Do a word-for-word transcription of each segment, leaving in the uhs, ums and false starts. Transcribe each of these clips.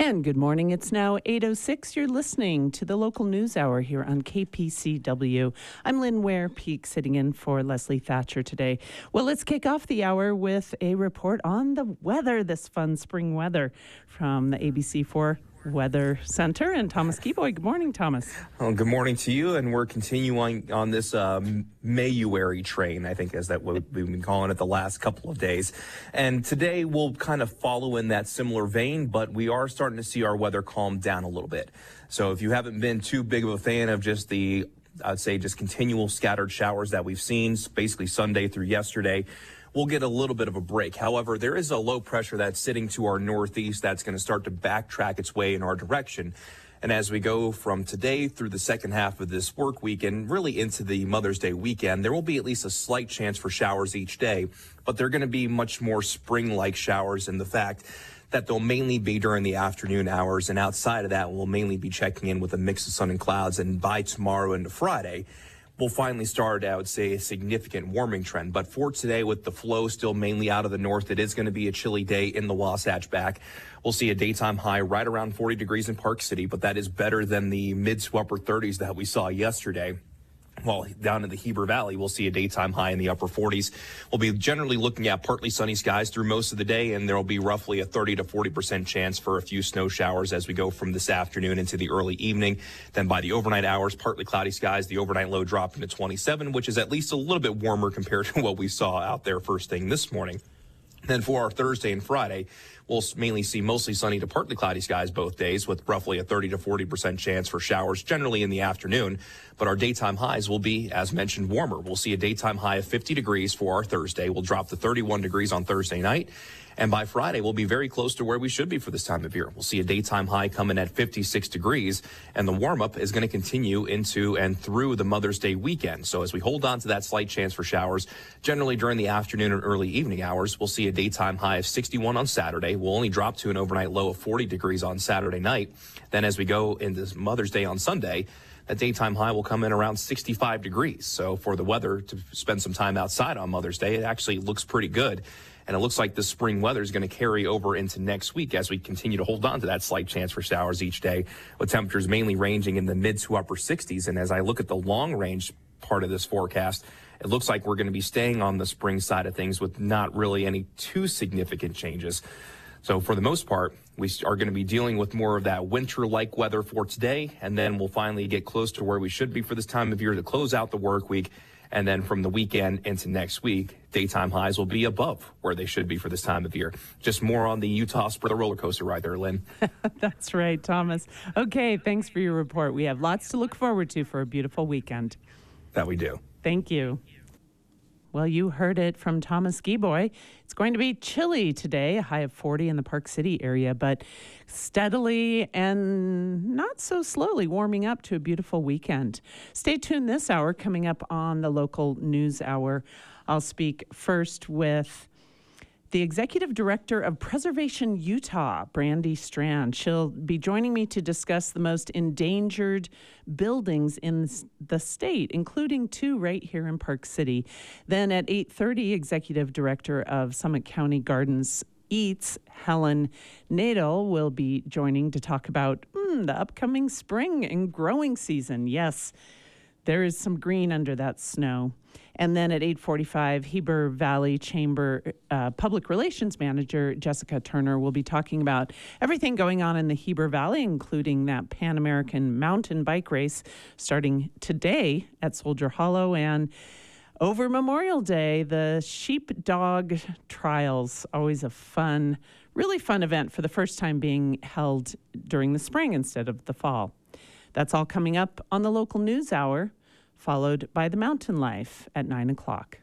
And good morning. It's now eight oh six. You're listening to the local news hour here on K P C W. I'm Lynn Ware-Peak, sitting in for Leslie Thatcher today. Well, let's kick off the hour with a report on the weather, this fun spring weather from the A B C four Weather Center. And Thomas Keyboy. Good morning, Thomas. Well, good morning to you. And we're continuing on this um, Mayuary train, I think is that what we've been calling it the last couple of days. And today we'll kind of follow in that similar vein, but we are starting to see our weather calm down a little bit. So if you haven't been too big of a fan of just the, I'd say just continual scattered showers that we've seen, basically Sunday through yesterday, we'll get a little bit of a break. However, there is a low pressure that's sitting to our northeast that's going to start to backtrack its way in our direction. And as we go from today through the second half of this work week and really into the Mother's Day weekend, there will be at least a slight chance for showers each day, but they're going to be much more spring-like showers in the fact that they'll mainly be during the afternoon hours. And outside of that, we'll mainly be checking in with a mix of sun and clouds. And by tomorrow into Friday, we'll finally start, I would say, a significant warming trend. But for today, with the flow still mainly out of the north, it is going to be a chilly day in the Wasatch Back. We'll see a daytime high right around forty degrees in Park City, but that is better than the mid to upper thirties that we saw yesterday. While down in the Heber Valley, we'll see a daytime high in the upper forties. We'll be generally looking at partly sunny skies through most of the day, and there will be roughly a thirty to forty percent chance for a few snow showers as we go from this afternoon into the early evening. Then by the overnight hours, partly cloudy skies, the overnight low dropping to twenty-seven, which is at least a little bit warmer compared to what we saw out there first thing this morning. Then for our Thursday and Friday, we'll mainly see mostly sunny to partly cloudy skies both days with roughly a thirty to forty percent chance for showers generally in the afternoon. But our daytime highs will be, as mentioned, warmer. We'll see a daytime high of fifty degrees for our Thursday. We'll drop to thirty-one degrees on Thursday night. And by Friday, we'll be very close to where we should be for this time of year. We'll see a daytime high coming at fifty-six degrees, and the warm-up is going to continue into and through the Mother's Day weekend. So as we hold on to that slight chance for showers, generally during the afternoon and early evening hours, we'll see a daytime high of sixty-one on Saturday. We'll only drop to an overnight low of forty degrees on Saturday night. Then as we go into Mother's Day on Sunday, that daytime high will come in around sixty-five degrees. So for the weather to spend some time outside on Mother's Day, it actually looks pretty good. And it looks like the spring weather is going to carry over into next week as we continue to hold on to that slight chance for showers each day, with temperatures mainly ranging in the mid to upper sixties. And as I look at the long range part of this forecast, it looks like we're going to be staying on the spring side of things with not really any too significant changes. So for the most part, we are going to be dealing with more of that winter-like weather for today, and then we'll finally get close to where we should be for this time of year to close out the work week. And then from the weekend into next week, daytime highs will be above where they should be for this time of year. Just more on the Utah Spring roller coaster ride there, Lynn. That's right, Thomas. Okay, thanks for your report. We have lots to look forward to for a beautiful weekend. That we do. Thank you. Well, you heard it from Thomas Keyboy. It's going to be chilly today, a high of forty in the Park City area, but steadily and not so slowly warming up to a beautiful weekend. Stay tuned this hour. Coming up on the local news hour, I'll speak first with the Executive Director of Preservation Utah, Brandy Strand. She'll be joining me to discuss the most endangered buildings in the state, including two right here in Park City. Then at eight thirty, Executive Director of Summit County Gardens Eats, Helen Nadel, will be joining to talk about mm, the upcoming spring and growing season. Yes, there is some green under that snow. And then at eight forty-five, Heber Valley Chamber uh, Public Relations Manager Jessica Turner will be talking about everything going on in the Heber Valley, including that Pan American mountain bike race starting today at Soldier Hollow, and over Memorial Day, the Sheepdog Trials, always a fun, really fun event for the first time being held during the spring instead of the fall. That's all coming up on the local news hour, followed by the Mountain Life at nine o'clock.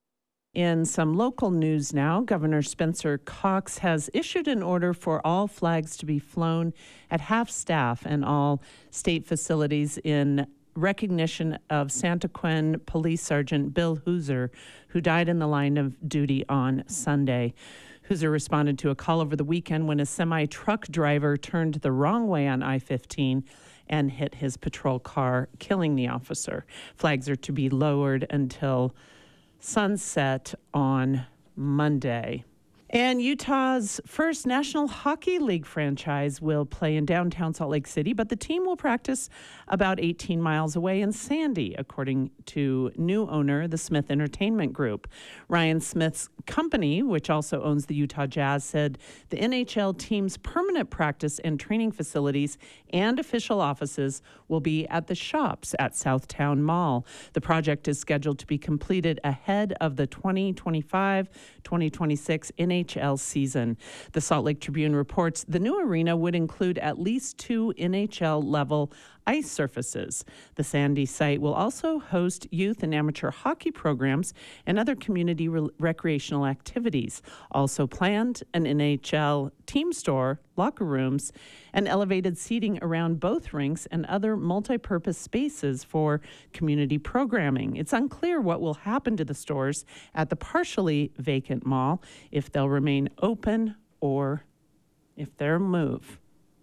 In some local news now, Governor Spencer Cox has issued an order for all flags to be flown at half-staff and all state facilities in recognition of Santaquin Police Sergeant Bill Hooser, who died in the line of duty on Sunday. Hooser responded to a call over the weekend when a semi-truck driver turned the wrong way on I fifteen and hit his patrol car, killing the officer. Flags are to be lowered until sunset on Monday. And Utah's first National Hockey League franchise will play in downtown Salt Lake City, but the team will practice about eighteen miles away in Sandy, according to new owner, the Smith Entertainment Group. Ryan Smith's company, which also owns the Utah Jazz, said the N H L team's permanent practice and training facilities and official offices will be at the Shops at Southtown Mall. The project is scheduled to be completed ahead of the twenty twenty-five twenty twenty-six N H L season. The Salt Lake Tribune reports the new arena would include at least two N H L level ice surfaces. The Sandy site will also host youth and amateur hockey programs and other community re- recreational activities. Also planned, an N H L team store, locker rooms, and elevated seating around both rinks and other multi-purpose spaces for community programming. It's unclear what will happen to the stores at the partially vacant mall, if they'll remain open or if they'll move.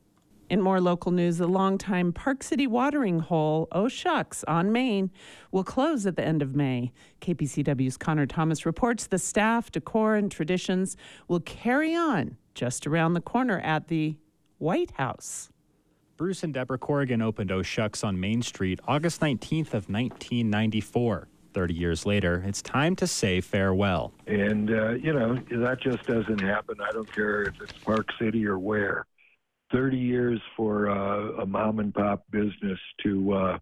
In more local news, the longtime Park City watering hole, Oh Shucks, on Main, will close at the end of May. K P C W's Connor Thomas reports the staff, decor, and traditions will carry on just around the corner at the White House. Bruce and Deborah Corrigan opened Oh Shucks on Main Street August nineteenth of nineteen ninety-four. thirty years later, it's time to say farewell. And, uh, you know, that just doesn't happen. I don't care if it's Park City or where. thirty years for uh, a mom and pop business to uh,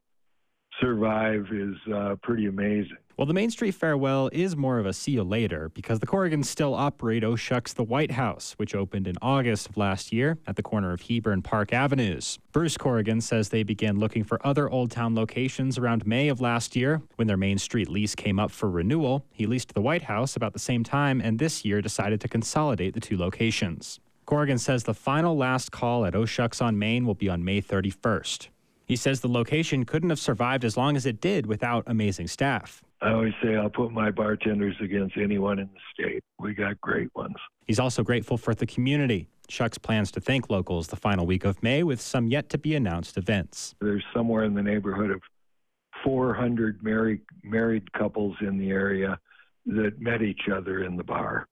survive is uh, pretty amazing. Well, the Main Street farewell is more of a see you later because the Corrigans still operate Oh Shucks the White House, which opened in August of last year at the corner of Heber and Park Avenues. Bruce Corrigan says they began looking for other Old Town locations around May of last year. When their Main Street lease came up for renewal, he leased the White House about the same time and this year decided to consolidate the two locations. Corrigan says the final last call at Oh Shucks on Main will be on May thirty-first. He says the location couldn't have survived as long as it did without amazing staff. I always say I'll put my bartenders against anyone in the state. We got great ones. He's also grateful for the community. Shucks plans to thank locals the final week of May with some yet-to-be-announced events. There's somewhere in the neighborhood of four hundred married, married couples in the area that met each other in the bar.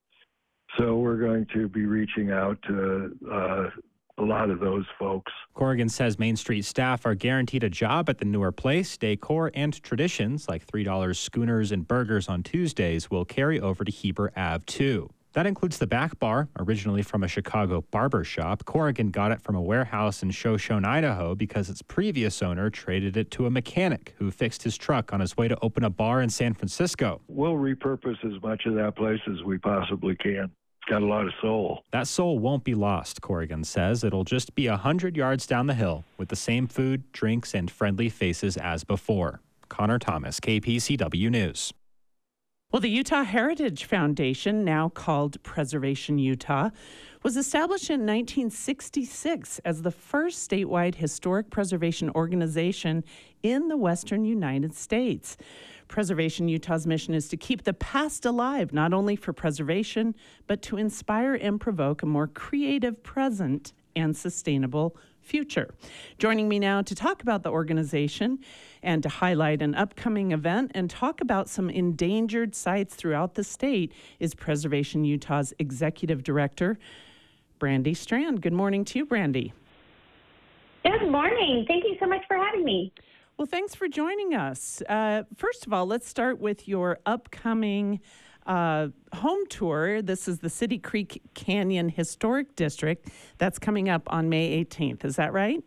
So we're going to be reaching out to uh, a lot of those folks. Corrigan says Main Street staff are guaranteed a job at the newer place. Decor and traditions like three dollar schooners and burgers on Tuesdays will carry over to Heber Avenue too. That includes the back bar, originally from a Chicago barber shop. Corrigan got it from a warehouse in Shoshone, Idaho, because its previous owner traded it to a mechanic who fixed his truck on his way to open a bar in San Francisco. We'll repurpose as much of that place as we possibly can. It's got a lot of soul. That soul won't be lost, Corrigan says. It'll just be a hundred yards down the hill with the same food, drinks, and friendly faces as before. Connor Thomas, K P C W News. Well, the Utah Heritage Foundation, now called Preservation Utah, was established in nineteen sixty-six as the first statewide historic preservation organization in the western United States. Preservation Utah's mission is to keep the past alive, not only for preservation, but to inspire and provoke a more creative present and sustainable future. Joining me now to talk about the organization and to highlight an upcoming event and talk about some endangered sites throughout the state is Preservation Utah's Executive Director, Brandy Strand. Good morning to you, Brandy. Good morning. Thank you so much for having me. Well, thanks for joining us. Uh, first of all, let's start with your upcoming uh, home tour. This is the City Creek Canyon Historic District. That's coming up on May eighteenth. Is that right?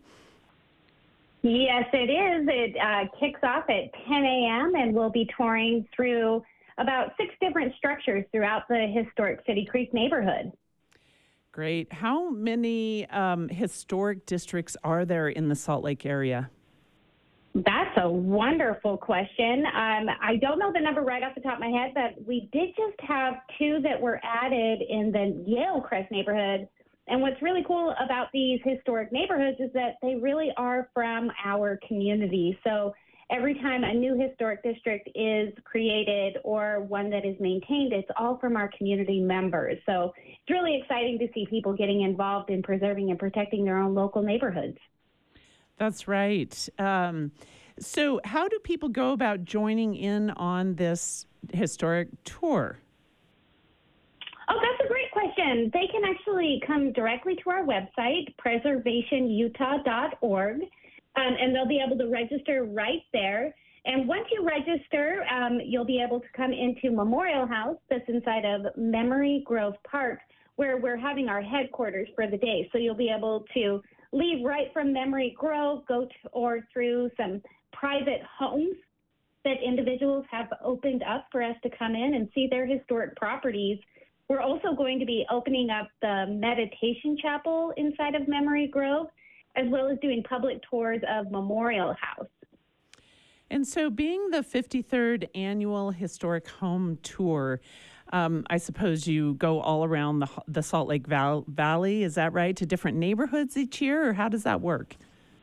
Yes, it is. It uh, kicks off at ten a.m. and we'll be touring through about six different structures throughout the historic City Creek neighborhood. Great. How many um, historic districts are there in the Salt Lake area? That's a wonderful question. Um, I don't know the number right off the top of my head, but we did just have two that were added in the Yale Crest neighborhood. And what's really cool about these historic neighborhoods is that they really are from our community. So every time a new historic district is created or one that is maintained, it's all from our community members. So it's really exciting to see people getting involved in preserving and protecting their own local neighborhoods. That's right. Um, so how do people go about joining in on this historic tour? Oh, that's a great question. And they can actually come directly to our website, preservation utah dot org, um, and they'll be able to register right there. And once you register, um, you'll be able to come into Memorial House that's inside of Memory Grove Park, where we're having our headquarters for the day. So you'll be able to leave right from Memory Grove, go to, or through some private homes that individuals have opened up for us to come in and see their historic properties. We're also going to be opening up the meditation chapel inside of Memory Grove, as well as doing public tours of Memorial House. And so being the fifty-third annual Historic Home Tour, um, I suppose you go all around the, the Salt Lake Val- Valley, is that right, to different neighborhoods each year, or how does that work?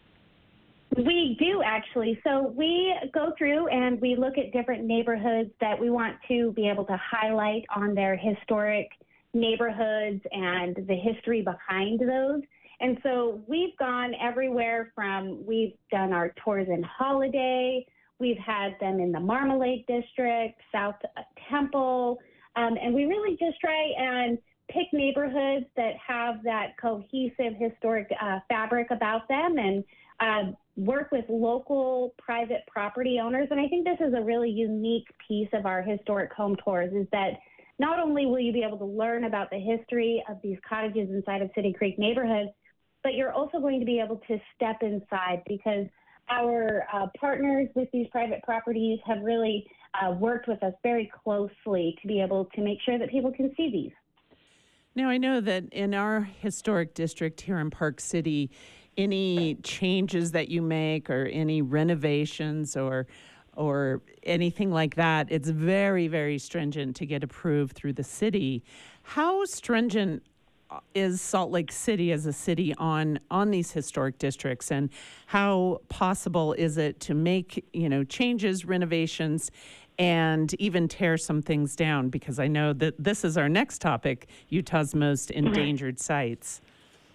We do, actually. So we go through and we look at different neighborhoods that we want to be able to highlight on their historic neighborhoods and the history behind those. And so we've gone everywhere from, we've done our tours in Holiday, we've had them in the Marmalade District, South Temple, um, and we really just try and pick neighborhoods that have that cohesive historic uh, fabric about them, and uh, work with local private property owners. And I think this is a really unique piece of our historic home tours, is that not only will you be able to learn about the history of these cottages inside of City Creek neighborhood, but you're also going to be able to step inside, because our uh, partners with these private properties have really uh, worked with us very closely to be able to make sure that people can see these. Now, I know that in our historic district here in Park City, any changes that you make or any renovations or or anything like that, it's very, very stringent to get approved through the city. How stringent is Salt Lake City as a city on on these historic districts, and how possible is it to make, you know, changes, renovations, and even tear some things down? Because I know that this is our next topic, Utah's most endangered sites.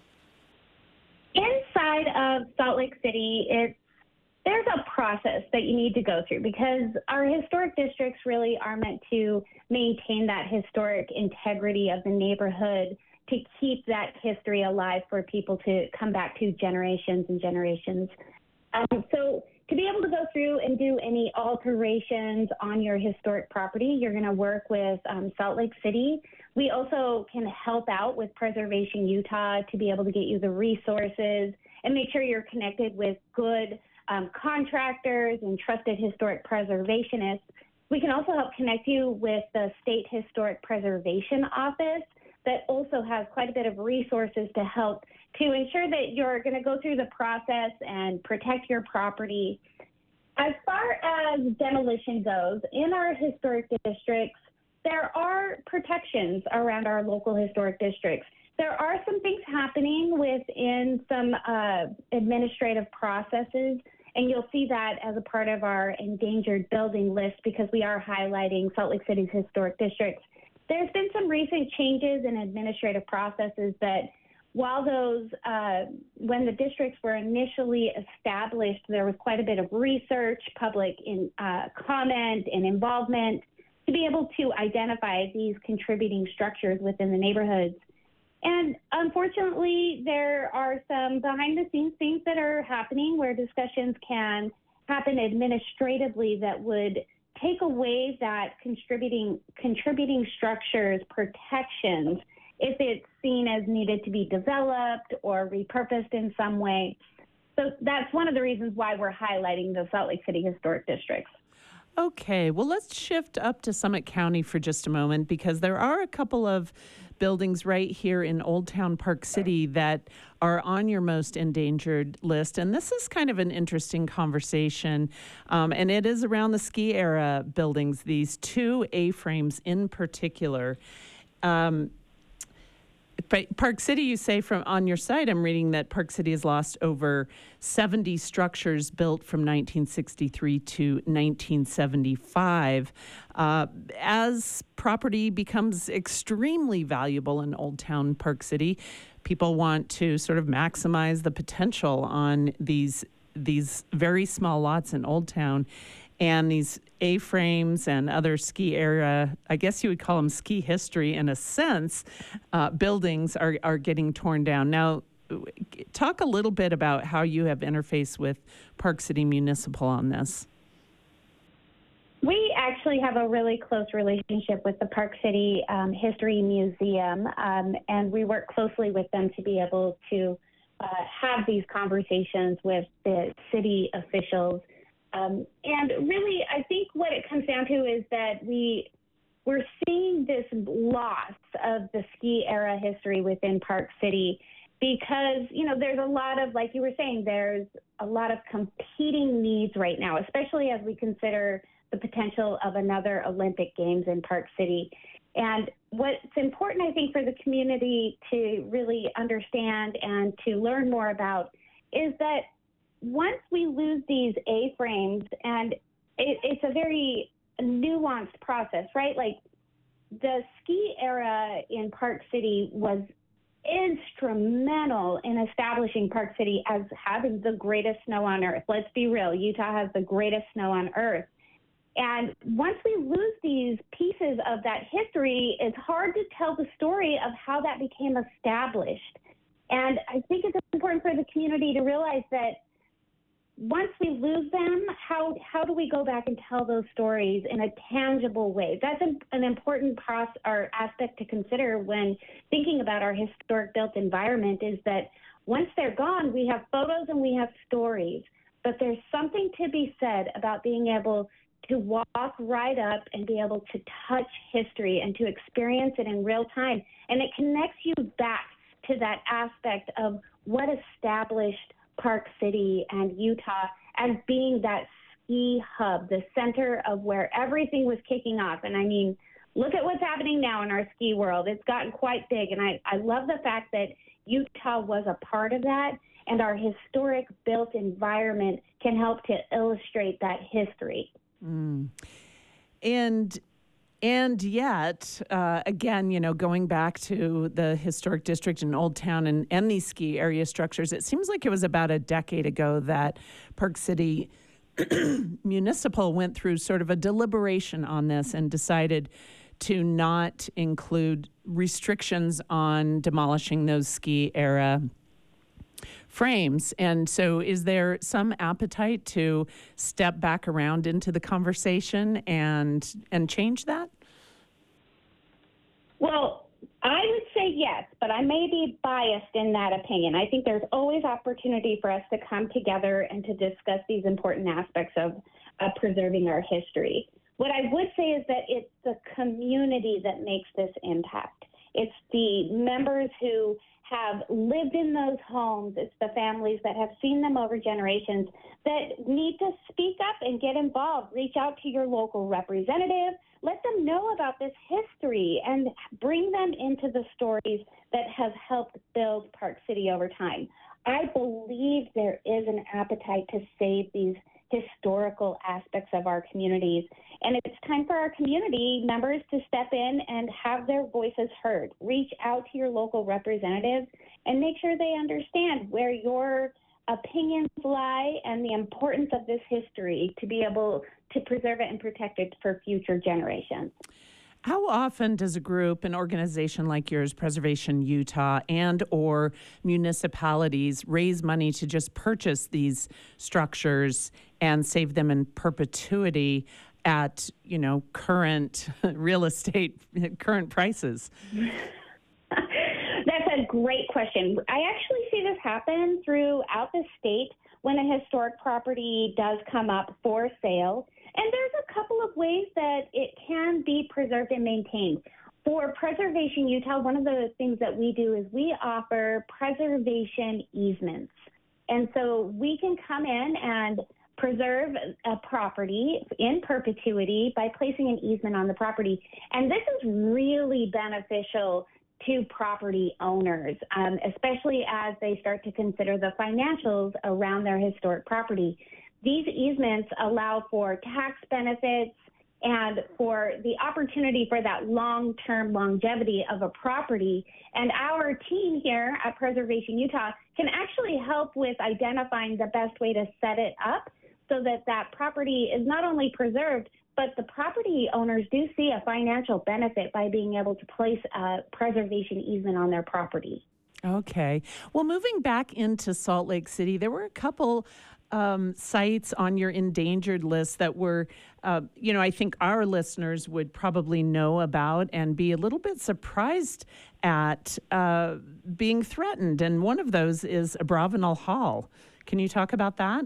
Inside of Salt Lake City, it's there's a process that you need to go through, because our historic districts really are meant to maintain that historic integrity of the neighborhood, to keep that history alive for people to come back to generations and generations. Um, so to be able to go through and do any alterations on your historic property, you're going to work with um, Salt Lake City. We also can help out with Preservation Utah to be able to get you the resources and make sure you're connected with good um, contractors and trusted historic preservationists. We can also help connect you with the State Historic Preservation Office that also has quite a bit of resources to help to ensure that you're going to go through the process and protect your property. As far as demolition goes, in our historic districts, there are protections around our local historic districts. There are some things happening within some uh, administrative processes, and you'll see that as a part of our endangered building list, because we are highlighting Salt Lake City's historic districts. There's been some recent changes in administrative processes that, while those, uh, when the districts were initially established, there was quite a bit of research, public in, uh, comment, and involvement to be able to identify these contributing structures within the neighborhoods. And unfortunately, there are some behind-the-scenes things that are happening where discussions can happen administratively that would take away that contributing contributing structures protections if it's seen as needed to be developed or repurposed in some way. So that's one of the reasons why we're highlighting the Salt Lake City Historic Districts. Okay, well, let's shift up to Summit County for just a moment, because there are a couple of buildings right here in Old Town Park City that are on your most endangered list. And this is kind of an interesting conversation. Um, and it is around the ski era buildings, these two A-frames in particular. Um, But Park City, you say from on your site, I'm reading that Park City has lost over seventy structures built from nineteen sixty-three to nineteen seventy-five. Uh, as property becomes extremely valuable in Old Town Park City, people want to sort of maximize the potential on these these very small lots in Old Town. and these A-frames and other ski era, I guess you would call them ski history in a sense, uh, buildings are, are getting torn down. Now, talk a little bit about how you have interfaced with Park City Municipal on this. We actually have a really close relationship with the Park City um, History Museum, um, and we work closely with them to be able to uh, have these conversations with the city officials. Um, and really, I think what it comes down to is that we, we're seeing this loss of the ski era history within Park City because, you know, there's a lot of, like you were saying, there's a lot of competing needs right now, especially as we consider the potential of another Olympic Games in Park City. And what's important, I think, for the community to really understand and to learn more about is that once we lose these A-frames, and it, it's a very nuanced process, right? Like the ski era in Park City was instrumental in establishing Park City as having the greatest snow on earth. Let's be real, Utah has the greatest snow on earth. And once we lose these pieces of that history, it's hard to tell the story of how that became established. And I think it's important for the community to realize that once we lose them, how how do we go back and tell those stories in a tangible way? That's an, an important process or aspect to consider when thinking about our historic built environment is that once they're gone, we have photos and we have stories. But there's something to be said about being able to walk right up and be able to touch history and to experience it in real time. And it connects you back to that aspect of what established Park City and Utah as being that ski hub, the center of where everything was kicking off. And I mean, look at what's happening now in our ski world. It's gotten quite big. And I, I love the fact that Utah was a part of that, and our historic built environment can help to illustrate that history. Mm. And and yet, uh, again, you know, going back to the historic district in Old Town and, and these ski area structures, it seems like it was about a decade ago that Park City Municipal went through sort of a deliberation on this and decided to not include restrictions on demolishing those ski era frames. And so is there some appetite to step back around into the conversation and and change that? Well, I would say yes, but I may be biased in that opinion. I think there's always opportunity for us to come together and to discuss these important aspects of uh, preserving our history. What I would say is that it's the community that makes this impact. It's the members who have lived in those homes. It's the families that have seen them over generations that need to speak up and get involved. Reach out to your local representative. Let them know about this history and bring them into the stories that have helped build Park City over time. I believe there is an appetite to save these historical aspects of our communities. And it's time for our community members to step in and have their voices heard. Reach out to your local representatives and make sure they understand where your opinions lie and the importance of this history to be able to preserve it and protect it for future generations. How often does a group, an organization like yours, Preservation Utah, and or municipalities raise money to just purchase these structures and save them in perpetuity at, you know, current real estate, current prices? That's a great question. I actually see this happen throughout the state when a historic property does come up for sale. And there's a couple of ways that it can be preserved and maintained. For Preservation Utah, one of the things that we do is we offer preservation easements. And so we can come in and preserve a property in perpetuity by placing an easement on the property. And this is really beneficial to property owners, um, especially as they start to consider the financials around their historic property. These easements allow for tax benefits and for the opportunity for that long-term longevity of a property. And our team here at Preservation Utah can actually help with identifying the best way to set it up so that that property is not only preserved, but the property owners do see a financial benefit by being able to place a preservation easement on their property. Okay. Well, moving back into Salt Lake City, there were a couple um, sites on your endangered list that were, uh, you know, I think our listeners would probably know about and be a little bit surprised at uh, being threatened. And one of those is Abravanel Hall. Can you talk about that?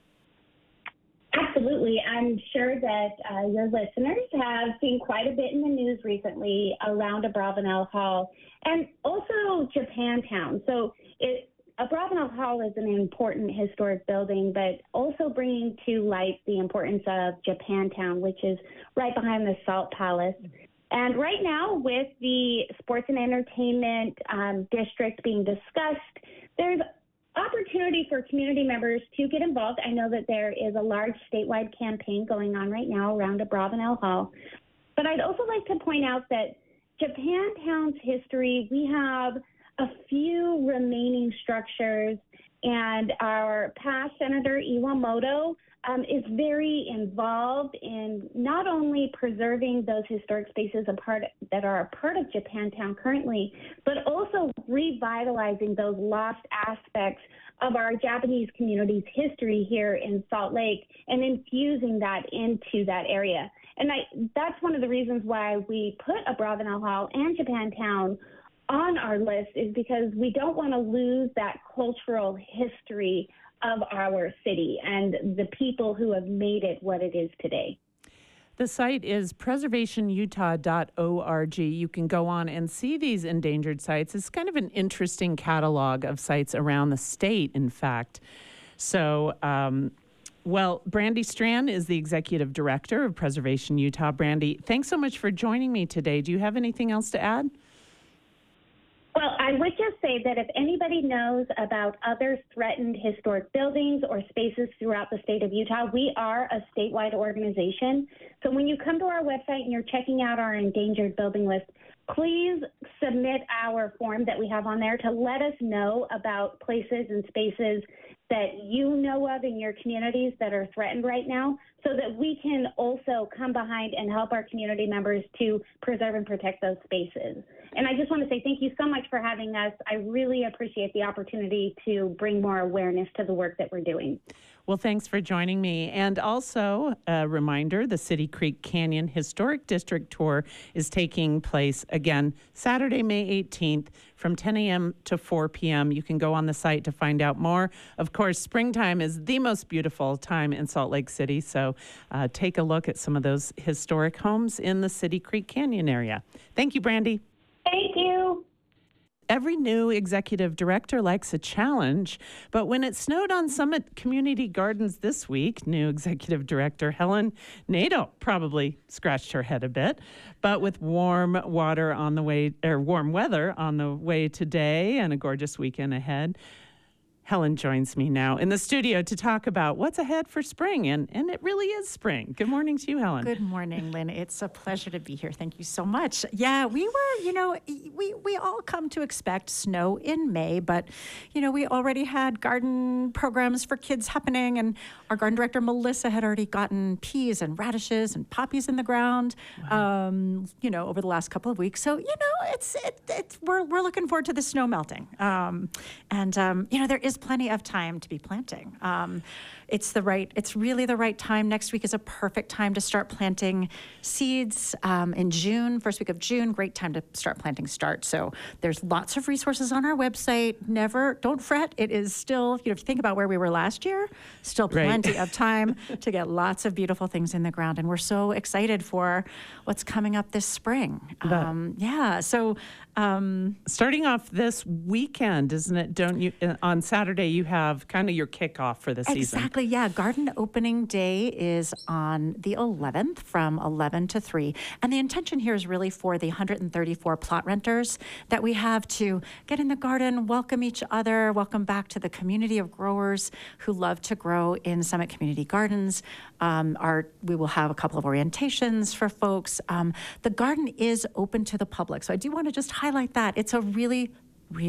Absolutely. I'm sure that uh, your listeners have seen quite a bit in the news recently around Abravanel Hall and also Japantown. So it, Abravanel Hall is an important historic building, but also bringing to light the importance of Japantown, which is right behind the Salt Palace. And right now, with the sports and entertainment um, district being discussed, there's opportunity for community members to get involved. I know that there is a large statewide campaign going on right now around Abravanel Hall. But I'd also like to point out that Japantown's history, we have a few remaining structures, and our past Senator Iwamoto um, is very involved in not only preserving those historic spaces a part, that are a part of Japantown currently, but also revitalizing those lost aspects of our Japanese community's history here in Salt Lake and infusing that into that area. And I, that's one of the reasons why we put Abravanel Hall and Japantown on our list, is because we don't want to lose that cultural history of our city and the people who have made it what it is today. The site is preservation utah dot org. You can go on and see these endangered sites. It's kind of an interesting catalog of sites around the state, in fact. So, um, well, Brandy Strand is the executive director of Preservation Utah. Brandy, thanks so much for joining me today. Do you have anything else to add? Well, I would just say that if anybody knows about other threatened historic buildings or spaces throughout the state of Utah, we are a statewide organization. So when you come to our website and you're checking out our endangered building list, please submit our form that we have on there to let us know about places and spaces that you know of in your communities that are threatened right now, so that we can also come behind and help our community members to preserve and protect those spaces. And I just want to say thank you so much for having us. I really appreciate the opportunity to bring more awareness to the work that we're doing. Well, thanks for joining me. And also a reminder, the City Creek Canyon Historic District Tour is taking place again Saturday, May eighteenth from ten a.m. to four p.m. You can go on the site to find out more. Of course, springtime is the most beautiful time in Salt Lake City, so uh, take a look at some of those historic homes in the City Creek Canyon area. Thank you, Brandy. Thank you. Every new executive director likes a challenge, but when it snowed on Summit Community Gardens this week, new executive director Helen Nadeau probably scratched her head a bit. But with warm water on the way, or warm weather on the way today and a gorgeous weekend ahead, Helen joins me now in the studio to talk about what's ahead for spring, and, and it really is spring. Good morning to you, Helen. Good morning, Lynn. It's a pleasure to be here. Thank you so much. Yeah, we were, you know, we, we all come to expect snow in May, but, you know, we already had garden programs for kids happening, and our garden director, Melissa, had already gotten peas and radishes and poppies in the ground, wow. um, you know, over the last couple of weeks. So, you know, it's, it, it's we're, we're looking forward to the snow melting. Um, and, um, you know, there is plenty of time to be planting. Um, it's the right, it's really the right time. Next week is a perfect time to start planting seeds. Um, in June, first week of June, great time to start planting start. So there's lots of resources on our website. Never, don't fret. It is still, you know, if you think about where we were last year, still plenty right. of time to get lots of beautiful things in the ground. And we're so excited for what's coming up this spring. Um, yeah. So um, starting off this weekend, isn't it? Don't you, uh, on Saturday, you have kind of your kickoff for the season. Exactly, yeah. Garden opening day is on the eleventh from eleven to three. And the intention here is really for the one hundred thirty-four plot renters that we have to get in the garden, welcome each other, welcome back to the community of growers who love to grow in Summit Community Gardens. Um, our, we will have a couple of orientations for folks. Um, the garden is open to the public. So I do want to just highlight that. It's a really really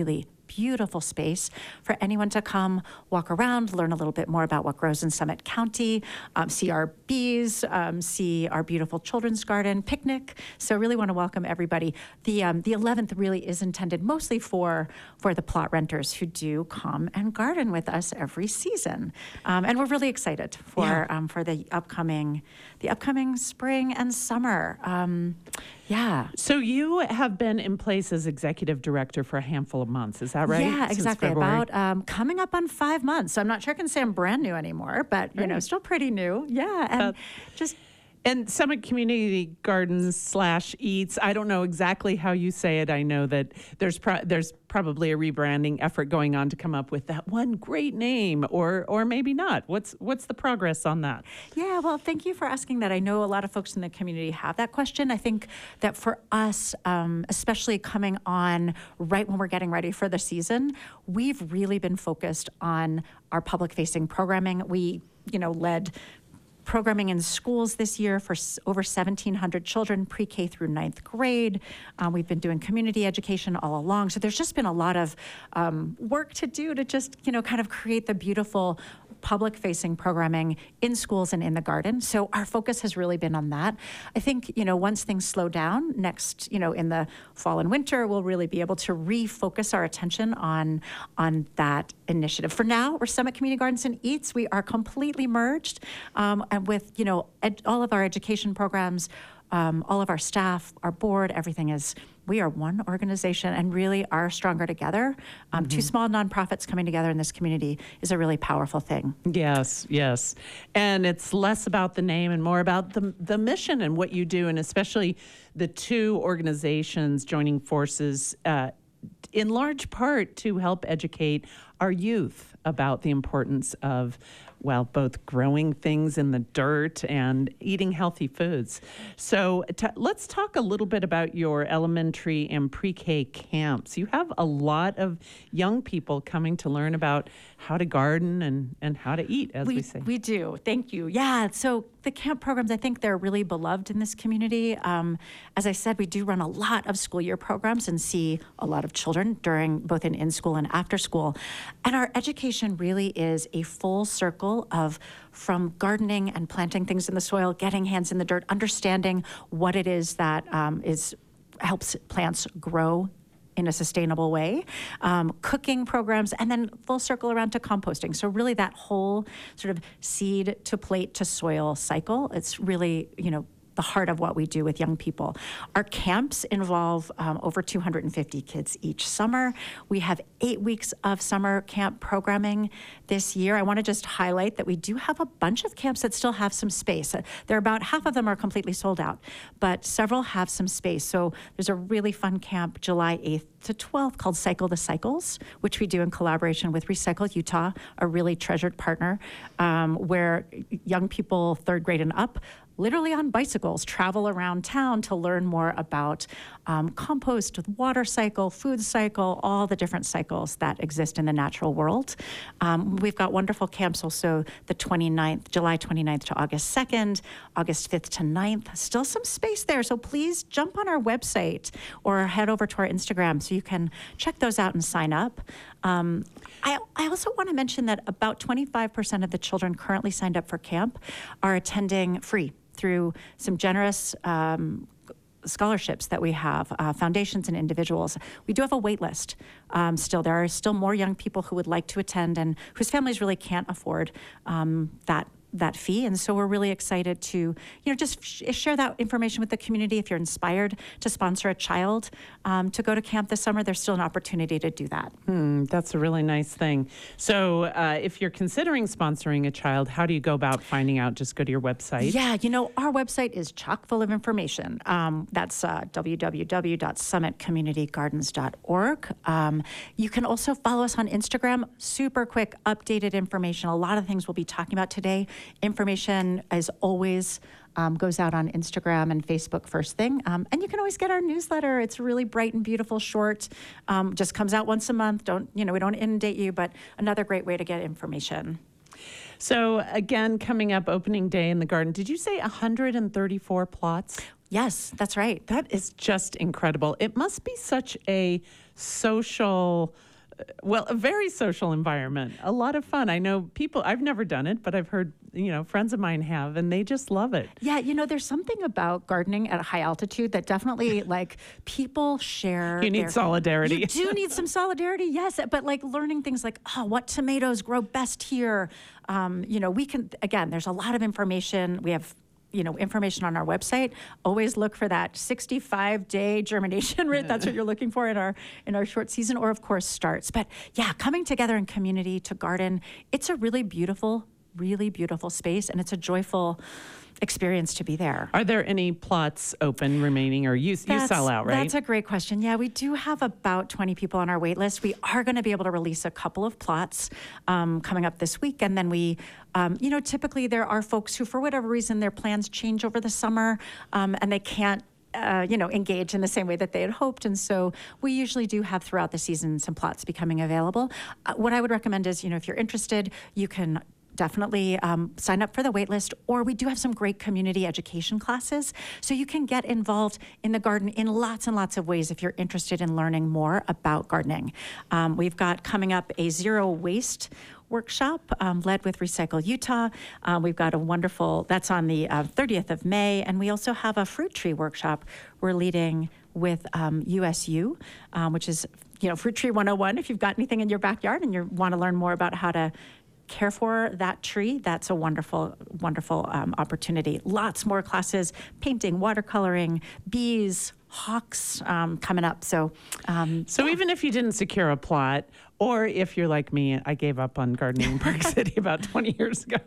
beautiful space for anyone to come walk around, learn a little bit more about what grows in Summit County, um, see our bees, um, see our beautiful children's garden, picnic. So really want to welcome everybody. The um, the eleventh really is intended mostly for for the plot renters who do come and garden with us every season, um, and we're really excited for Yeah. um, for the upcoming the upcoming spring and summer. Um, yeah. So you have been in place as executive director for a handful of months. Is that right? Yeah, Since exactly. February? About um, coming up on five months. So I'm not sure I can say I'm brand new anymore, but you know, Right. still pretty new. Yeah, and Uh, just And Summit Community Gardens slash Eats. I don't know exactly how you say it. I know that there's pro- there's probably a rebranding effort going on to come up with that one great name, or or maybe not. What's what's the progress on that? yeah. Well, thank you for asking that. I know a lot of folks in the community have that question. I think that for us, um, especially coming on right when we're getting ready for the season, we've really been focused on our public-facing programming. We, you know, led programming in schools this year for s- over seventeen hundred children, pre-K through ninth grade. Um, we've been doing community education all along. So there's just been a lot of um, work to do to just, you know, kind of create the beautiful public-facing programming in schools and in the garden. So our focus has really been on that. I think, you know, once things slow down next, you know, in the fall and winter, we'll really be able to refocus our attention on, on that initiative. For now, we're Summit Community Gardens and Eats. We are completely merged. Um, and with, you know, ed- all of our education programs, um, all of our staff, our board, everything is, we are one organization and really are stronger together. Um, Two small nonprofits coming together in this community is a really powerful thing. Yes, yes. And it's less about the name and more about the the mission and what you do, and especially the two organizations joining forces uh, in large part to help educate our youth about the importance of, well, both growing things in the dirt and eating healthy foods. So t- let's talk a little bit about your elementary and pre-K camps. You have a lot of young people coming to learn about how to garden and, and how to eat, as we, We, say. we do. Thank you. Yeah. So the camp programs, I think they're really beloved in this community. Um, as I said, we do run a lot of school year programs and see a lot of children during both in in-school and after school. And our education really is a full circle of from gardening and planting things in the soil, getting hands in the dirt, understanding what it is that um, is helps plants grow in a sustainable way, um, cooking programs, and then full circle around to composting. So really that whole sort of seed to plate to soil cycle, it's really, you know, the heart of what we do with young people. Our camps involve um, over two hundred fifty kids each summer. We have eight weeks of summer camp programming this year. I want to just highlight that we do have a bunch of camps that still have some space. Uh, They're about half of them are completely sold out, but several have some space. So there's a really fun camp July eighth to twelfth called Cycle the Cycles, which we do in collaboration with Recycle Utah, a really treasured partner, um, where young people third grade and up literally on bicycles, travel around town to learn more about um, compost, water cycle, food cycle, all the different cycles that exist in the natural world. Um, we've got wonderful camps also the twenty-ninth, July twenty-ninth to August second, August fifth to ninth. Still some space there, so please jump on our website or head over to our Instagram so you can check those out and sign up. Um, I, I also want to mention that about twenty-five percent of the children currently signed up for camp are attending free through some generous um, scholarships that we have, uh, foundations and individuals. We do have a wait list um, still. There are still more young people who would like to attend and whose families really can't afford um, that that fee. And so we're really excited to, you know, just sh- share that information with the community. If you're inspired to sponsor a child um, to go to camp this summer, there's still an opportunity to do that. Hmm, that's a really nice thing. So uh, if you're considering sponsoring a child, how do you go about finding out? Just go to your website. Yeah, you know, our website is chock full of information. Um, that's uh, w w w dot summit community gardens dot org. Um, you can also follow us on Instagram. Super quick, updated information. A lot of things we'll be talking about today. Information, as always, um, goes out on Instagram and Facebook first thing. Um, and you can always get our newsletter. It's really bright and beautiful, short. Um, just comes out once a month. Don't, you know, we don't inundate you, but another great way to get information. So again, coming up opening day in the garden, did you say one hundred thirty-four plots? Yes, that's right. That is just incredible. It must be such a social Well, a very social environment. A lot of fun. I know people, I've never done it, but I've heard, you know, friends of mine have, and they just love it. Yeah, you know, there's something about gardening at a high altitude that definitely, like, people share. You need their, solidarity. You do need some solidarity, yes. But, like, learning things like, oh, what tomatoes grow best here? Um, you know, we can, again, there's a lot of information. We have you know, information on our website. Always look for that sixty-five day germination rate. That's what you're looking for in our in our short season, or of course starts. But yeah, coming together in community to garden, it's a really beautiful, really beautiful space, and it's a joyful experience to be there. Are there any plots open remaining, or you you That's- sell out, right? That's a great question. Yeah, we do have about twenty people on our wait list. We are going to be able to release a couple of plots um, coming up this week. And then we, um, you know, typically there are folks who, for whatever reason, their plans change over the summer um, and they can't Uh, you know, engage in the same way that they had hoped. And so we usually do have throughout the season some plots becoming available. Uh, what I would recommend is, you know, if you're interested, you can definitely um, sign up for the wait list, or we do have some great community education classes. So you can get involved in the garden in lots and lots of ways if you're interested in learning more about gardening. Um, we've got coming up a zero waste workshop um, led with Recycle Utah. Um, we've got a wonderful, that's on the uh, thirtieth of May. And we also have a fruit tree workshop we're leading with um, U S U, um, which is, you know, Fruit Tree one oh one. If you've got anything in your backyard and you want to learn more about how to care for that tree, that's a wonderful, wonderful um, opportunity. Lots more classes, painting, watercoloring, bees, hawks um, coming up. So, um, So even if you didn't secure a plot, or if you're like me, I gave up on gardening in Park City about twenty years ago.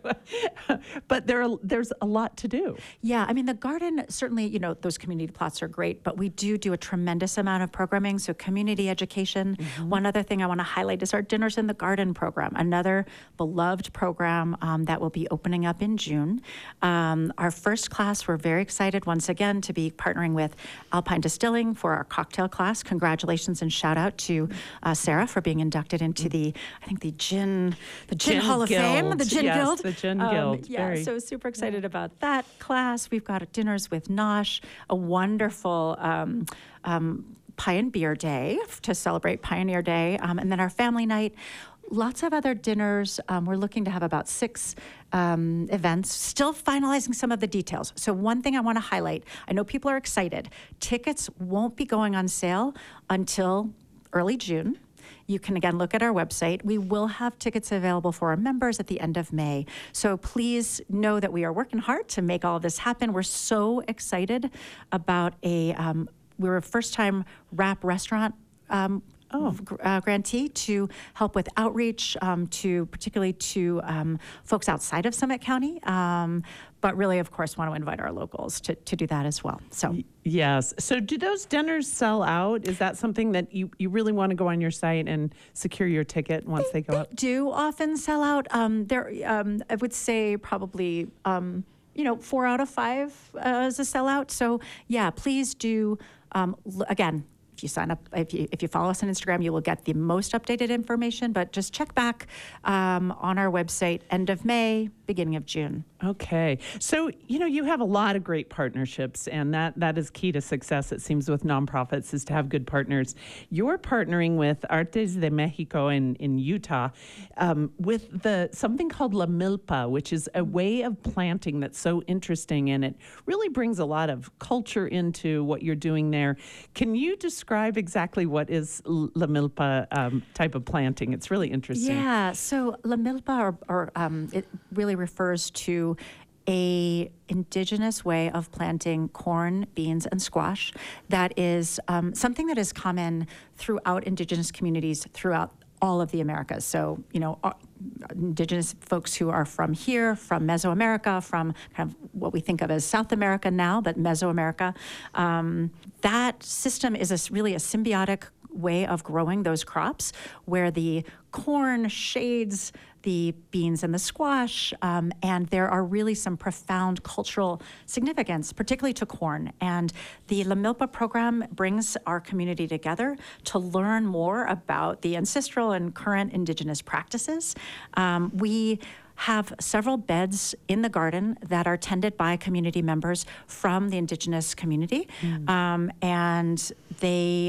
But there are, there's a lot to do. yeah, I mean, the garden, certainly, you know, those community plots are great, but we do do a tremendous amount of programming. So community education. Mm-hmm. One other thing I want to highlight is our Dinners in the Garden program, another beloved program um, that will be opening up in June. Um, our first class, we're very excited once again to be partnering with Alpine Distilling for our cocktail class. Congratulations and shout out to uh, Sarah for being inducted into the, I think the Gin, the Gin, Gin Hall of Fame, Guild. the Gin Yes, Guild. the Gin Um, Guild. Yeah, Very- so super excited about that class. We've got dinners with Nosh, a wonderful um, um, Pioneer Day to celebrate Pioneer Day, um, and then our family night. Lots of other dinners. Um, we're looking to have about six um, events, still finalizing some of the details. So one thing I want to highlight, I know people are excited. Tickets won't be going on sale until early June. You can, again, look at our website. We will have tickets available for our members at the end of May. So please know that we are working hard to make all of this happen. We're so excited about a, um, we were a first-time Wrap restaurant um, Oh. uh, grantee to help with outreach um, to particularly to um, folks outside of Summit County, um, but really, of course, want to invite our locals to, to do that as well. So Yes. So do those dinners sell out? Is that something that you, you really want to go on your site and secure your ticket once they, go they up? do often sell out. Um, there, um, I would say probably. Um, you know, four out of five uh, is a sellout. So yeah, please do. Um, l- again, if you sign up, if you if you follow us on Instagram, you will get the most updated information. But just check back um, on our website, end of May, beginning of June. Okay. So, you know, you have a lot of great partnerships, and that, that is key to success, it seems, with nonprofits, is to have good partners. You're partnering with Artes de Mexico in, in Utah um, with the something called La Milpa, which is a way of planting that's so interesting, and it really brings a lot of culture into what you're doing there. Can you describe exactly what is La Milpa um, type of planting? It's really interesting. Yeah. So La Milpa, or, or um, it really refers to a indigenous way of planting corn, beans, and squash that is um, something that is common throughout indigenous communities throughout all of the Americas. So, you know, uh, indigenous folks who are from here, from Mesoamerica, from kind of what we think of as South America now, but Mesoamerica. Um, that system is a, s- really a symbiotic way of growing those crops where the corn shades the beans and the squash, um, and there are really some profound cultural significance, particularly to corn. And the La Milpa program brings our community together to learn more about the ancestral and current indigenous practices. Um, we have several beds in the garden that are tended by community members from the indigenous community, um, and they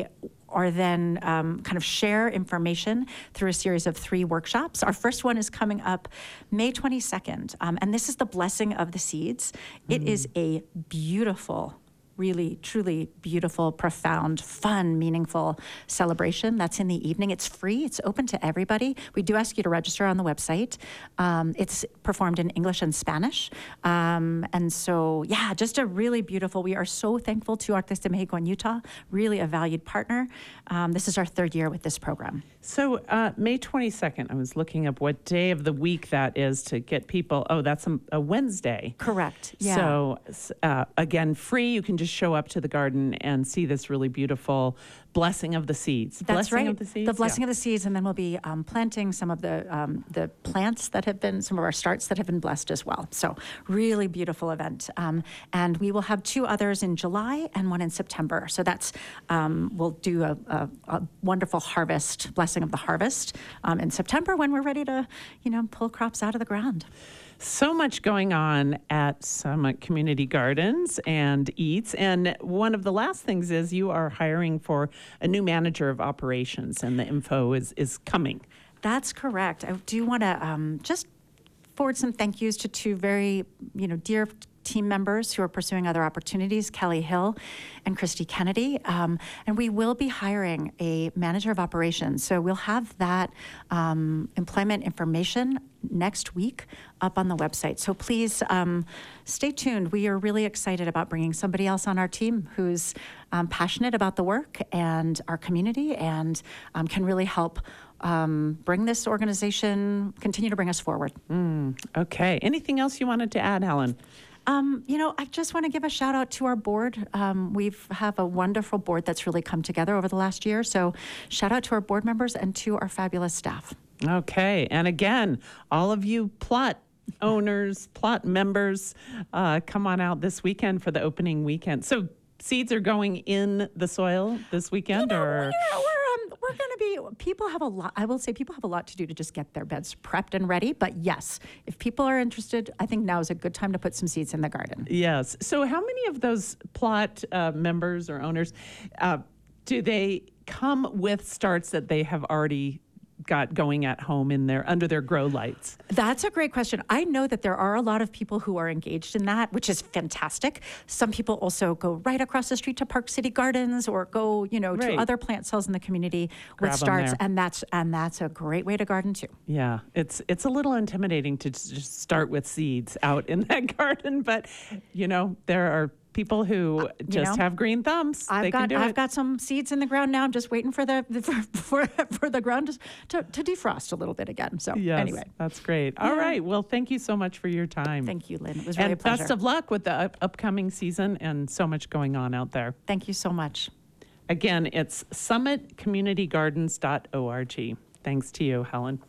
or then um, kind of share information through a series of three workshops. Our first one is coming up May twenty-second, um, and this is the Blessing of the Seeds. It Mm. is a beautiful, really, truly beautiful, profound, fun, meaningful celebration. That's in the evening. It's free. It's open to everybody. We do ask you to register on the website. Um, it's performed in English and Spanish. Um, and so, yeah, just a really beautiful, we are so thankful to Artes de Mexico in Utah, really a valued partner. Um, this is our third year with this program. So uh, May twenty-second, I was looking up what day of the week that is to get people. Oh, that's a, a Wednesday. Correct. Yeah. So uh, again, free. You can just show up to the garden and see this really beautiful blessing of the seeds. That's blessing right. Of the seeds. The blessing Yeah. of the seeds, and then we'll be um, planting some of the um, the plants that have been, some of our starts that have been blessed as well. So really beautiful event. Um, and we will have two others in July and one in September. So that's, um, we'll do a, a, a wonderful harvest, blessing of the harvest um, in September when we're ready to, you know, pull crops out of the ground. So much going on at Summit Community Gardens and Eats. And one of the last things is you are hiring for a new manager of operations, and the info is, is coming. That's correct. I do want to um, just forward some thank yous to two very, you know, dear team members who are pursuing other opportunities, Kelly Hill and Christy Kennedy. Um, and we will be hiring a manager of operations. So we'll have that um, employment information next week up on the website. So please um, stay tuned. We are really excited about bringing somebody else on our team who's um, passionate about the work and our community and um, can really help um, bring this organization, continue to bring us forward. Mm, okay. Anything else you wanted to add, Helen? Um, you know, I just want to give a shout out to our board. Um, we have a wonderful board that's really come together over the last year. So shout out to our board members and to our fabulous staff. Okay. And again, all of you plot owners, plot members, uh, come on out this weekend for the opening weekend. So seeds are going in the soil this weekend, You know, or? yeah, we're, um, we're going to be, people have a lot, I will say people have a lot to do to just get their beds prepped and ready. But yes, if people are interested, I think now is a good time to put some seeds in the garden. Yes. So how many of those plot uh, members or owners, uh, do they come with starts that they have already got going at home in their under their grow lights? That's a great question. I know that there are a lot of people who are engaged in that, which is fantastic. Some people also go right across the street to Park City Gardens or go, you know, Right. to other plant sales in the community Grab 'em with starts, there. and that's and that's a great way to garden too. Yeah, it's it's a little intimidating to just start with seeds out in that garden, but you know, there are people who just know, have green thumbs. I've they got can do I've it. got some seeds in the ground now. I'm just waiting for the for for, for the ground to, to to defrost a little bit again. So Yes, anyway, that's great. All Yeah. right. Well, thank you so much for your time. thank you, Lynn. It was really and a pleasure. best of luck with the up- upcoming season and so much going on out there. Thank you so much. Again, it's summit community gardens dot org. Thanks to you, Helen.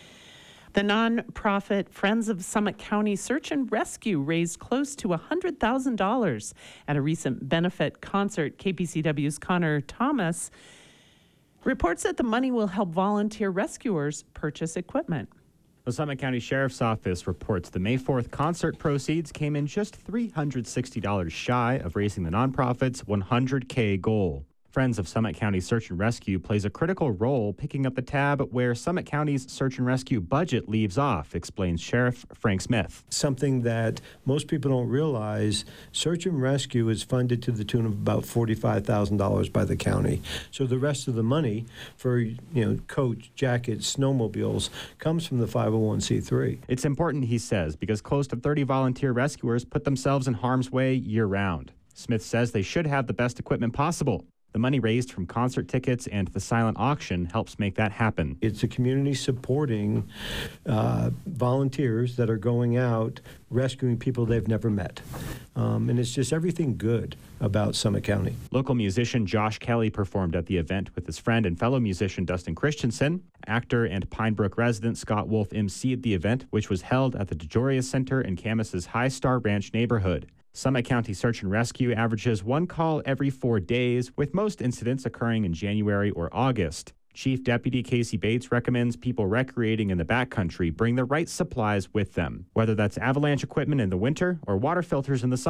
The nonprofit Friends of Summit County Search and Rescue raised close to one hundred thousand dollars at a recent benefit concert. K P C W's Connor Thomas reports that the money will help volunteer rescuers purchase equipment. The Summit County Sheriff's Office reports the May fourth concert proceeds came in just three hundred sixty dollars shy of raising the nonprofit's one hundred K goal. Friends of Summit County Search and Rescue plays a critical role picking up the tab where Summit County's search and rescue budget leaves off, explains Sheriff Frank Smith. Something that most people don't realize, search and rescue is funded to the tune of about forty-five thousand dollars by the county. So the rest of the money for, you know, coats, jackets, snowmobiles comes from the five oh one c three. It's important, he says, because close to thirty volunteer rescuers put themselves in harm's way year-round. Smith says they should have the best equipment possible. The money raised from concert tickets and the silent auction helps make that happen. It's a community supporting uh, volunteers that are going out rescuing people they've never met. Um, and it's just everything good about Summit County. Local musician Josh Kelly performed at the event with his friend and fellow musician Dustin Christensen. Actor and Pine Brook resident Scott Wolf emceed the event, which was held at the DeJoria Center in Camus's High Star Ranch neighborhood. Summit County Search and Rescue averages one call every four days, with most incidents occurring in January or August. Chief Deputy Casey Bates recommends people recreating in the backcountry bring the right supplies with them, whether that's avalanche equipment in the winter or water filters in the summer.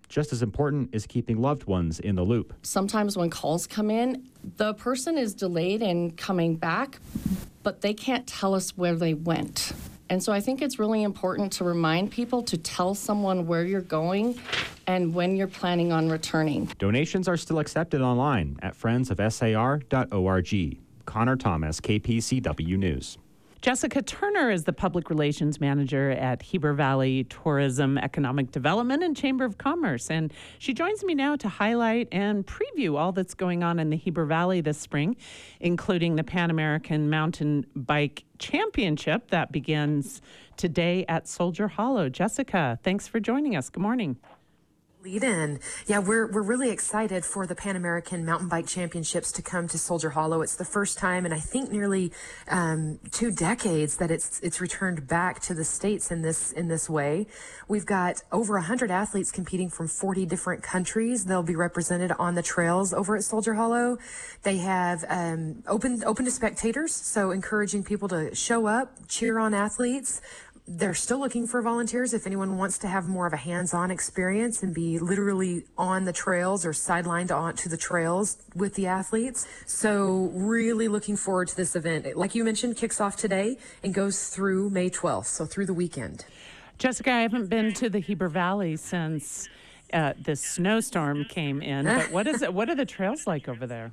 Just as important is keeping loved ones in the loop. Sometimes when calls come in, the person is delayed in coming back, but they can't tell us where they went. And so I think it's really important to remind people to tell someone where you're going and when you're planning on returning. Donations are still accepted online at friends of S A R dot org. Connor Thomas, K P C W News. Jessica Turner is the Public Relations Manager at Heber Valley Tourism Economic Development and Chamber of Commerce. And she joins me now to highlight and preview all that's going on in the Heber Valley this spring, including the Pan American Mountain Bike Championship that begins today at Soldier Hollow. Jessica, thanks for joining us. Good morning. Lead in. Yeah, we're we're really excited for the Pan American Mountain Bike Championships to come to Soldier Hollow. It's the first time in I think nearly um, two decades that it's it's returned back to the States in this in this way. We've got over one hundred athletes competing from forty different countries. They'll be represented on the trails over at Soldier Hollow. They have um, open open to spectators, so encouraging people to show up, cheer on athletes. They're still looking for volunteers if anyone wants to have more of a hands-on experience and be literally on the trails or sidelined onto the trails with the athletes. So really looking forward to this event. Like you mentioned, kicks off today and goes through May twelfth, so through the weekend. Jessica, I haven't been to the Heber Valley since uh, this snowstorm came in, but what is it? What are the trails like over there?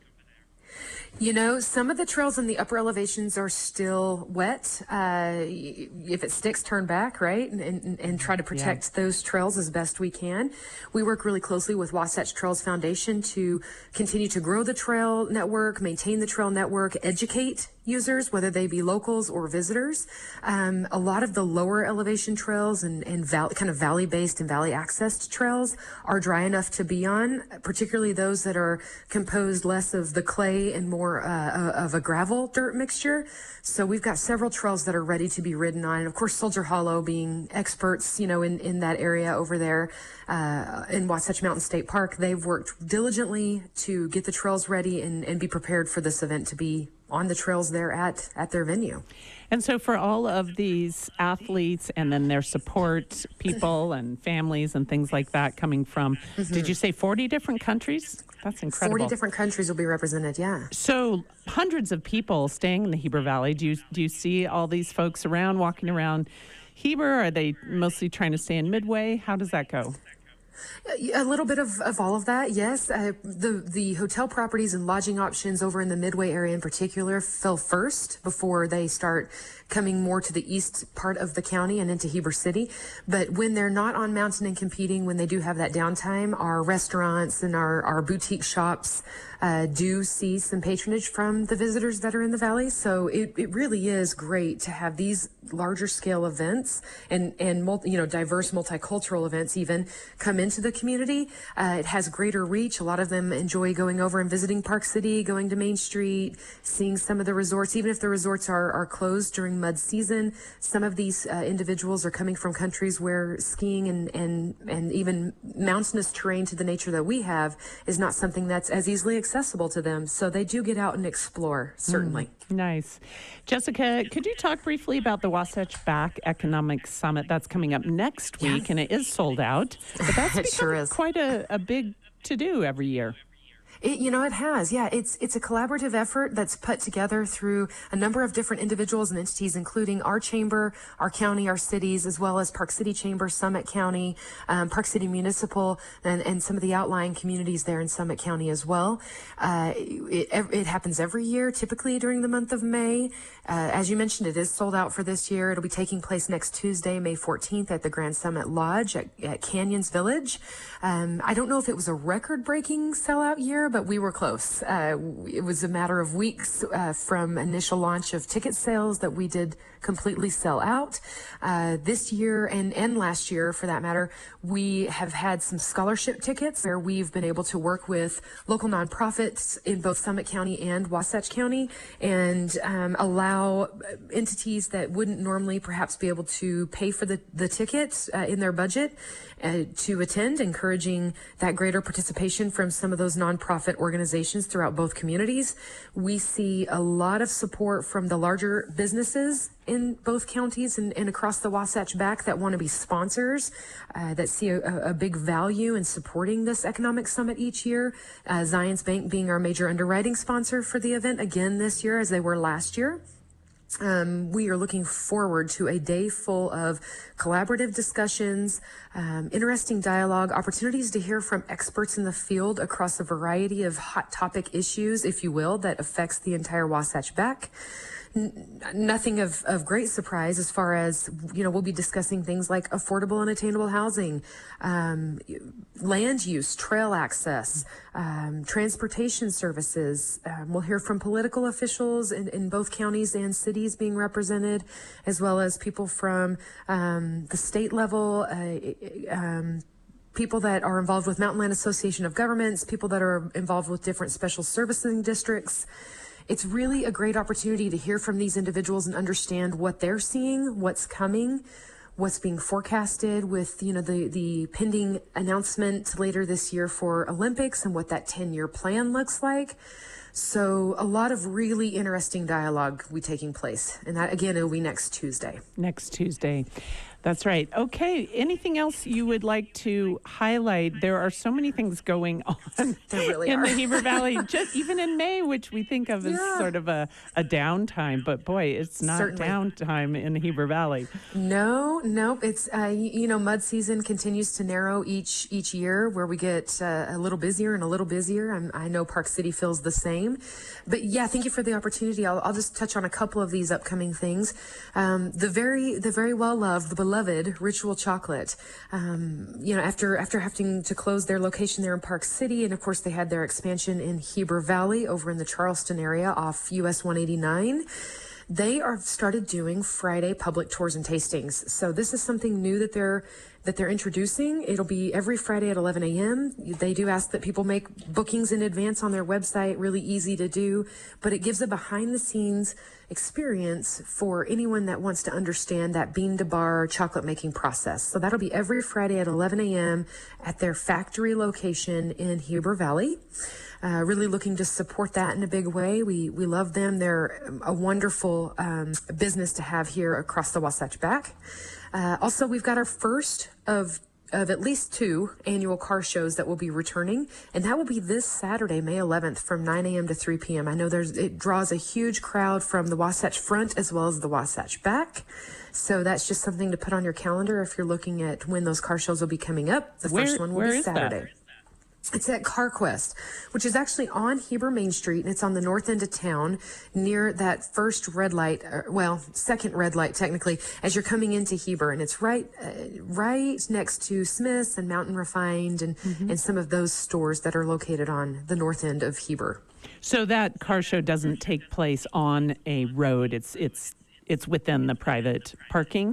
You know, some of the trails in the upper elevations are still wet. Uh, if it sticks, turn back, right? And, and, and try to protect yeah. those trails as best we can. We work really closely with Wasatch Trails Foundation to continue to grow the trail network, maintain the trail network, educate users, whether they be locals or visitors. Um, a lot of the lower elevation trails and, and val- kind of valley-based and valley-accessed trails are dry enough to be on, particularly those that are composed less of the clay and more uh, of a gravel dirt mixture. So we've got several trails that are ready to be ridden on. And of course, Soldier Hollow being experts, you know, in, in that area over there uh, in Wasatch Mountain State Park, they've worked diligently to get the trails ready and, and be prepared for this event to be on the trails there at, at their venue. And so for all of these athletes and then their support people and families and things like that coming from, mm-hmm. did you say forty different countries? That's incredible. forty different countries will be represented, yeah. So hundreds of people staying in the Heber Valley. Do you, do you see all these folks around, walking around Heber? Are they mostly trying to stay in Midway? How does that go? A little bit of, of all of that, yes. Uh, the the hotel properties and lodging options over in the Midway area in particular fill first before they start coming more to the east part of the county and into Heber City. But when they're not on mountain and competing, when they do have that downtime, our restaurants and our, our boutique shops uh, do see some patronage from the visitors that are in the valley. So it, it really is great to have these larger scale events and, and multi, you know, diverse multicultural events even come into the community. Uh, it has greater reach. A lot of them enjoy going over and visiting Park City, going to Main Street, seeing some of the resorts, even if the resorts are, are closed during mud season. Some of these uh, individuals are coming from countries where skiing and, and, and even mountainous terrain to the nature that we have is not something that's as easily accessible to them. So they do get out and explore, certainly. Mm, nice. Jessica, could you talk briefly about the Wasatch Back Economic Summit that's coming up next week? Yes. And it is sold out, but that's become sure is. quite a, a big to-do every year. It, you know, it has. Yeah, it's it's a collaborative effort that's put together through a number of different individuals and entities, including our chamber, our county, our cities, as well as Park City Chamber, Summit County, um, Park City Municipal, and, and some of the outlying communities there in Summit County as well. Uh, it, it happens every year, typically during the month of May. Uh, as you mentioned, it is sold out for this year. It'll be taking place next Tuesday, May fourteenth, at the Grand Summit Lodge at, at Canyons Village. Um, I don't know if it was a record-breaking sellout year, but we were close. Uh, it was a matter of weeks uh, from initial launch of ticket sales that we did completely sell out. Uh, this year and, and last year, for that matter, we have had some scholarship tickets where we've been able to work with local nonprofits in both Summit County and Wasatch County and um, allow entities that wouldn't normally perhaps be able to pay for the, the tickets uh, in their budget uh, to attend, encouraging that greater participation from some of those nonprofits nonprofit organizations throughout both communities. We see a lot of support from the larger businesses in both counties and, and across the Wasatch Back that want to be sponsors, uh, that see a, a big value in supporting this economic summit each year. Uh, Zions Bank being our major underwriting sponsor for the event again this year, as they were last year. Um, we are looking forward to a day full of collaborative discussions, um, interesting dialogue, opportunities to hear from experts in the field across a variety of hot topic issues, if you will, that affects the entire Wasatch Back. N- nothing of, of great surprise as far as, you know, we'll be discussing things like affordable and attainable housing, um, land use, trail access, um, transportation services. Um, we'll hear from political officials in, in both counties and cities being represented, as well as people from um, the state level, uh, um, people that are involved with Mountain Land Association of Governments, people that are involved with different special servicing districts. It's really a great opportunity to hear from these individuals and understand what they're seeing, what's coming, what's being forecasted with, you know, the, the pending announcement later this year for Olympics and what that ten-year plan looks like. So a lot of really interesting dialogue will be taking place. And that, again, it'll be next Tuesday. Next Tuesday. That's right. Okay. Anything else you would like to highlight? There are so many things going on There really in are. the Heber Valley, just even in May, which we think of as Yeah. sort of a, a downtime. But boy, it's not Certainly. downtime in the Heber Valley. No, no, it's, uh, you, you know, mud season continues to narrow each each year where we get uh, a little busier and a little busier. I'm, I know Park City feels the same. But yeah, thank you for the opportunity. I'll, I'll just touch on a couple of these upcoming things. Um, the very the very well-loved, the beloved Ritual Chocolate, um, you know, after after having to close their location there in Park City, and of course they had their expansion in Heber Valley over in the Charleston area off U S one eighty-nine. They are started doing Friday public tours and tastings. So this is something new that they're that they're introducing. It'll be every Friday at eleven a.m. They do ask that people make bookings in advance on their website, really easy to do, but it gives a behind the scenes experience for anyone that wants to understand that bean to bar chocolate making process. So that'll be every Friday at eleven a.m. at their factory location in Heber Valley. Uh, really looking to support that in a big way. We we love them. They're a wonderful um, business to have here across the Wasatch Back. Uh, also, we've got our first of of at least two annual car shows that will be returning, and that will be this Saturday, May eleventh, from nine a.m. to three p.m. I know there's it draws a huge crowd from the Wasatch Front as well as the Wasatch Back. So that's just something to put on your calendar if you're looking at when those car shows will be coming up. The Where- first one will where be is that? Saturday. It's at CarQuest, which is actually on Heber Main Street, and it's on the north end of town near that first red light, or, well, second red light technically, as you're coming into Heber, and it's right uh, right next to Smith's and Mountain Refined and, Mm-hmm. and some of those stores that are located on the north end of Heber. So that car show doesn't take place on a road. It's it's it's within the private parking.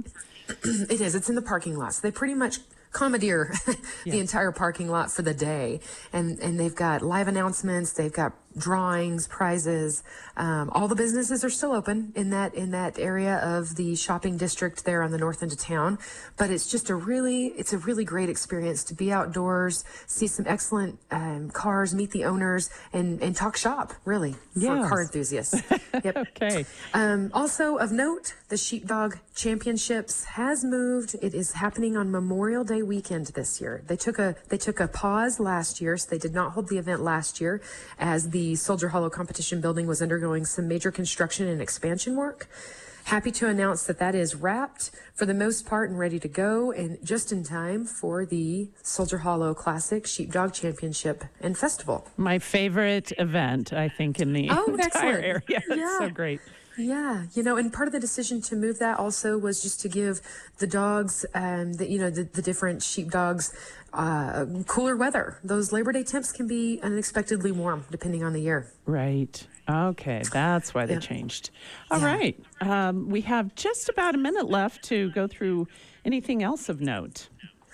It is. It's in the parking lot. So they pretty much commandeer the entire parking lot for the day. And and they've got live announcements. They've got drawings, prizes. Um, all the businesses are still open in that in that area of the shopping district there on the north end of town. But it's just a really it's a really great experience to be outdoors, see some excellent um, cars, meet the owners, and and talk shop. Really, Yes. for car enthusiasts. Yep. Okay. Um, also of note, the Sheepdog Championships has moved. It is happening on Memorial Day weekend this year. They took a they took a pause last year, so they did not hold the event last year as the Soldier Hollow competition building was undergoing some major construction and expansion work. Happy to announce that that is wrapped for the most part and ready to go, and just in time for the Soldier Hollow Classic Sheepdog Championship and Festival. My favorite event, I think, in the Oh, entire excellent. area. It's Yeah. so great. Yeah, you know, and part of the decision to move that also was just to give the dogs, um, the, you know, the, the different sheepdogs, uh, cooler weather. Those Labor Day temps can be unexpectedly warm depending on the year. Right. Okay. That's why they Yeah. changed. All Yeah. right. Um, we have just about a minute left to go through anything else of note.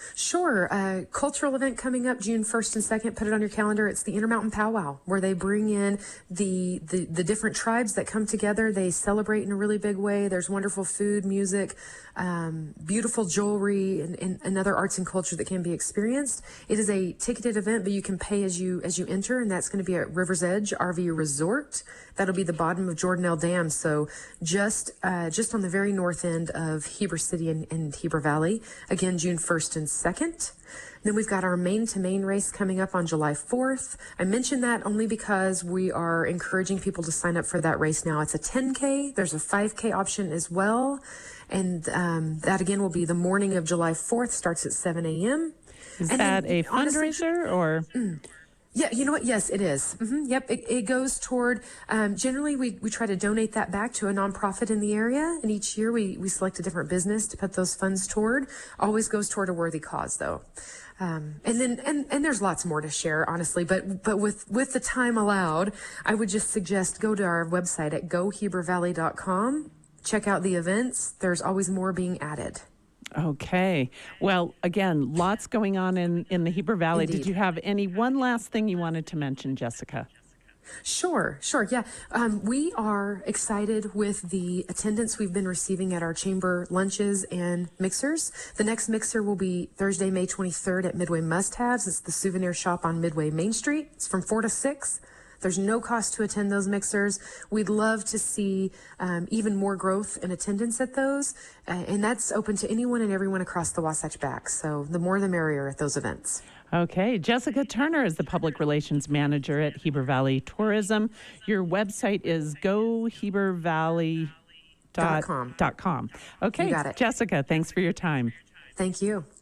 Sure. Uh, cultural event coming up June first and second. Put it on your calendar. It's the Intermountain Powwow, where they bring in the, the, the different tribes that come together. They celebrate in a really big way. There's wonderful food, music, um, beautiful jewelry, and, and, and other arts and culture that can be experienced. It is a ticketed event, but you can pay as you as you enter, and that's going to be at River's Edge R V Resort. That'll be the bottom of Jordanelle Dam, so just uh, just on the very north end of Heber City and, and Heber Valley. Again, June first and second. Then we've got our Main to Main race coming up on July fourth. I mentioned that only because we are encouraging people to sign up for that race now. It's a ten K. There's a five K option as well. And um, that, again, will be the morning of July fourth, starts at seven a.m. Is and that then, a fundraiser honestly, or? Mm, yeah, you know what? Yes, it is. Mm-hmm, yep, it, it goes toward, um, generally we, we try to donate that back to a nonprofit in the area. And each year we, we select a different business to put those funds toward. Always goes toward a worthy cause, though. Um, and then, and, and there's lots more to share, honestly, but, but with, with the time allowed, I would just suggest go to our website at go heber valley dot com. Check out the events. There's always more being added. Okay. Well, again, lots going on in, in the Heber Valley. Indeed. Did you have any one last thing you wanted to mention, Jessica? Sure, sure. Yeah. Um, we are excited with the attendance we've been receiving at our chamber lunches and mixers. The next mixer will be Thursday, May twenty-third at Midway Must Haves. It's the souvenir shop on Midway Main Street. It's from four to six. There's no cost to attend those mixers. We'd love to see um, even more growth in attendance at those. Uh, and that's open to anyone and everyone across the Wasatch Back. So the more the merrier at those events. Okay. Jessica Turner is the Public Relations Manager at Heber Valley Tourism. Your website is go heber valley dot com. Okay. You got it. Jessica, thanks for your time. Thank you.